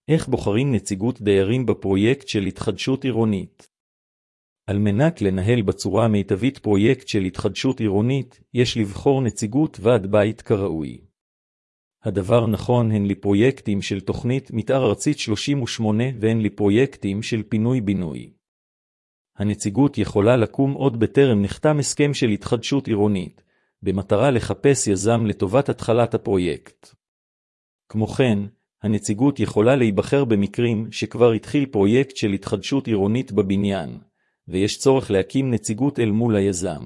איך בוחרים נציגות דיירים בפרויקט של התחדשות עירונית? על מנת לנהל בצורה המיטבית פרויקט של התחדשות עירונית, יש לבחור נציגות ועד בית כראוי. הדבר נכון הן לפרויקטים של תוכנית מתאר ארצית 38 והן לפרויקטים של פינוי-בינוי. הנציגות יכולה לקום עוד בטרם נחתם הסכם של התחדשות עירונית, במטרה לחפש יזם לטובת התחלת הפרויקט. כמו כן, הנציגות יכולה להיבחר במקרים שכבר התחיל פרויקט של התחדשות עירונית בבניין, ויש צורך להקים נציגות אל מול היזם.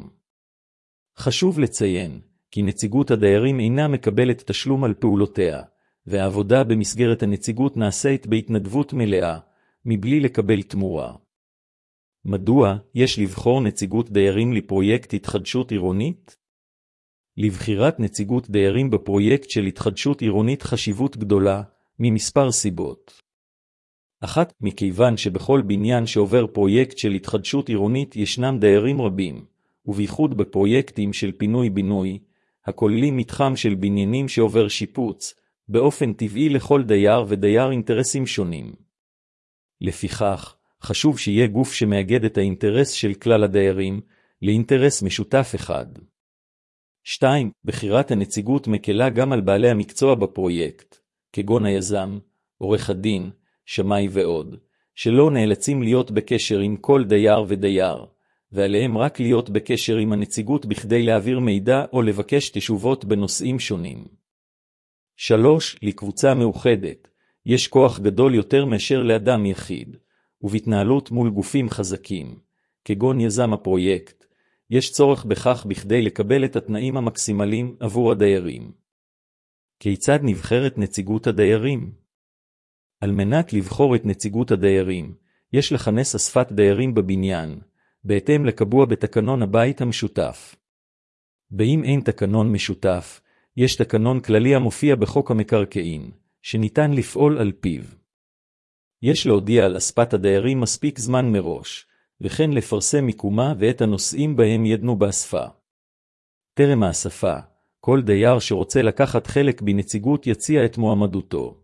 חשוב לציין, כי נציגות הדיירים אינה מקבלת תשלום על פעולותיה, והעבודה במסגרת הנציגות נעשית בהתנדבות מלאה, מבלי לקבל תמורה. מדוע יש לבחור נציגות דיירים לפרויקט התחדשות עירונית? לבחירת נציגות דיירים בפרויקט של התחדשות עירונית חשיבות גדולה, ממספר סיבות. אחת, מכיוון שבכל בניין שעובר פרויקט של התחדשות עירונית ישנם דיירים רבים, ובייחוד בפרויקטים של פינוי-בינוי, הכוללים מתחם של בניינים שעובר שיפוץ, באופן טבעי לכל דייר ודייר אינטרסים שונים. לפיכך, חשוב שיהיה גוף שמאגד את האינטרס של כלל הדיירים, לאינטרס משותף אחד. 2. בחירת הנציגות מקלה גם על בעלי המקצוע בפרויקט, כגון היזם, עורך הדין, שמאי ועוד, שלא נאלצים להיות בקשר עם כל דייר ודייר, ועליהם רק להיות בקשר עם הנציגות בכדי להעביר מידע או לבקש תשובות בנושאים שונים. 3. לקבוצה מאוחדת, יש כוח גדול יותר מאשר לאדם יחיד, ובהתנהלות מול גופים חזקים, כגון יזם הפרויקט, יש צורך בכך בכדי לקבל את התנאים המקסימליים עבור הדיירים. כיצד נבחרת נציגות הדיירים? על מנת לבחור את נציגות הדיירים, יש לכנס אספת דיירים בבניין, בהתאם לקבוע בתקנון הבית המשותף. באם אין תקנון משותף, יש תקנון כללי המופיע בחוק המקרקעין, שניתן לפעול על פיו. יש להודיע על אספת הדיירים מספיק זמן מראש, וכן לפרסם מיקומה ואת הנושאים בהם ידנו באספה. טרם האספה, כל דייר שרוצה לקחת חלק בנציגות יציע את מועמדותו.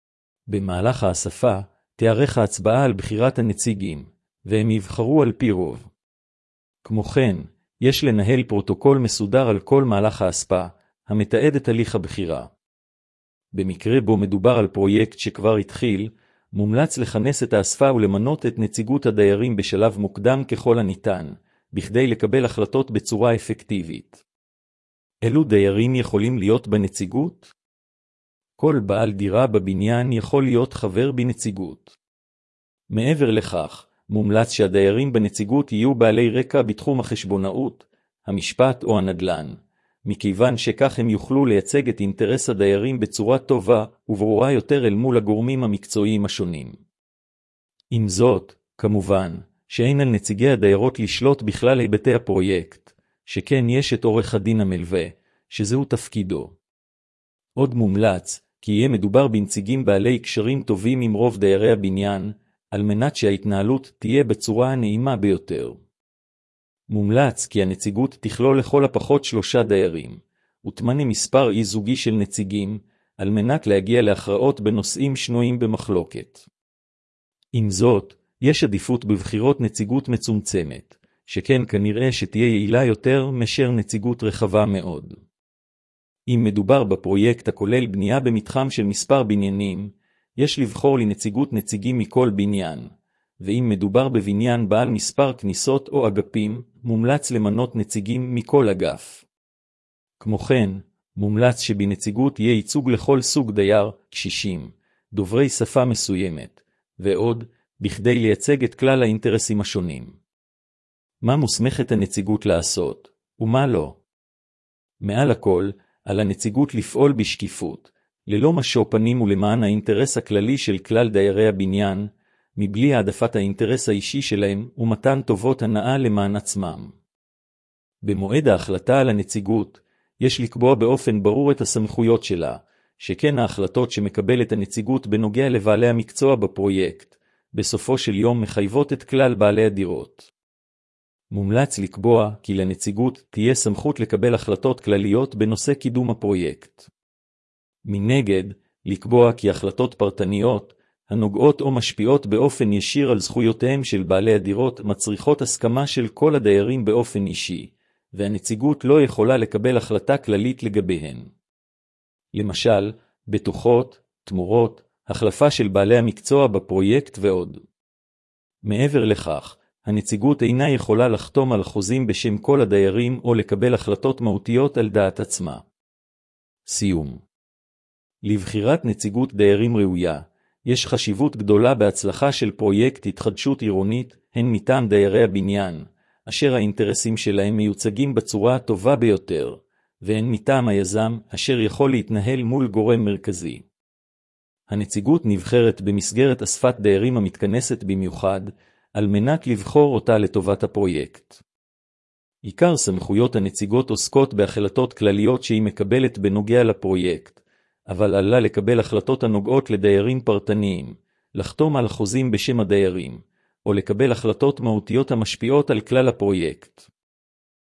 במהלך האספה, תיערך ההצבעה על בחירת הנציגים, והם יבחרו על פי רוב. כמו כן, יש לנהל פרוטוקול מסודר על כל מהלך האספה, המתעד את הליך הבחירה. במקרה בו מדובר על פרויקט שכבר התחיל, מומלץ לכנס את האספה ולמנות את נציגות הדיירים בשלב מוקדם ככל הניתן, בכדי לקבל החלטות בצורה אפקטיבית. אילו דיירים יכולים להיות בנציגות? כל בעל דירה בבניין יכול להיות חבר בנציגות. מעבר לכך, מומלץ שהדיירים בנציגות יהיו בעלי רקע בתחום החשבונאות, המשפט או הנדל"ן, מכיוון שכך הם יוכלו לייצג את אינטרס הדיירים בצורה טובה וברורה יותר אל מול הגורמים המקצועיים השונים. עם זאת, כמובן, שאין על נציגי הדיירות לשלוט בכלל היבטי הפרויקט, שכן יש את עורך הדין המלווה, שזהו תפקידו. עוד מומלץ, כי יהיה מדובר בנציגים בעלי קשרים טובים עם רוב דיירי הבניין, על מנת שההתנהלות תהיה בצורה הנעימה ביותר. מומלץ כי הנציגות תכלול לכל הפחות 3 דיירים, ותמנה מספר אי-זוגי של נציגים, על מנת להגיע להכרעות בנושאים שנויים במחלוקת. עם זאת, יש עדיפות בבחירות נציגות מצומצמת, שכן כנראה שתהיה יעילה יותר מאשר נציגות רחבה מאוד. אם מדובר בפרויקט הכולל בנייה במתחם של מספר בניינים, יש לבחור לנציגות נציגים מכל בניין, ואם מדובר בבניין בעל מספר כניסות או אגפים, מומלץ למנות נציגים מכל אגף. כמו כן, מומלץ שבנציגות יהיה ייצוג לכל סוג דייר, קשישים, דוברי שפה מסוימת, ועוד, בכדי לייצג את כלל האינטרסים השונים. מה מוסמכת הנציגות לעשות, ומה לא? מעל הכל, על הנציגות לפעול בשקיפות, ללא משוא פנים ולמען האינטרס הכללי של כלל דיירי הבניין, מבלי העדפת האינטרס האישי שלהם ומתן טובות הנאה למען עצמם. במועד ההחלטה על הנציגות, יש לקבוע באופן ברור את הסמכויות שלה, שכן ההחלטות שמקבלת הנציגות בנוגע לבעלי המקצוע בפרויקט, בסופו של יום מחייבות את כלל בעלי הדירות. מומלץ לקבוע כי לנציגות תהיה סמכות לקבל החלטות כלליות בנושא קידום הפרויקט. מנגד, לקבוע כי החלטות פרטניות, הנוגעות או משפיעות באופן ישיר על זכויותיהם של בעלי הדירות, מצריכות הסכמה של כל הדיירים באופן אישי, והנציגות לא יכולה לקבל החלטה כללית לגביהן. למשל, בטוחות, תמורות, החלפה של בעלי המקצוע בפרויקט ועוד. מעבר לכך, הנציגות אינה יכולה לחתום על חוזים בשם כל הדיירים או לקבל החלטות מהותיות על דעת עצמה. סיום. לבחירת נציגות דיירים ראויה, יש חשיבות גדולה בהצלחה של פרויקט התחדשות עירונית, הן מטעם דיירי הבניין, אשר האינטרסים שלהם מיוצגים בצורה הטובה ביותר, והן מטעם היזם, אשר יכול להתנהל מול גורם מרכזי. הנציגות נבחרת במסגרת אספת דיירים המתכנסת במיוחד, על מנת לבחור אותה לטובת הפרויקט. עיקר סמכויות הנציגות עוסקות בהחלטות כלליות שהיא מקבלת בנוגע לפרויקט, אבל עלה לקבל החלטות הנוגעות לדיירים פרטניים, לחתום על חוזים בשם הדיירים, או לקבל החלטות מהותיות המשפיעות על כלל הפרויקט.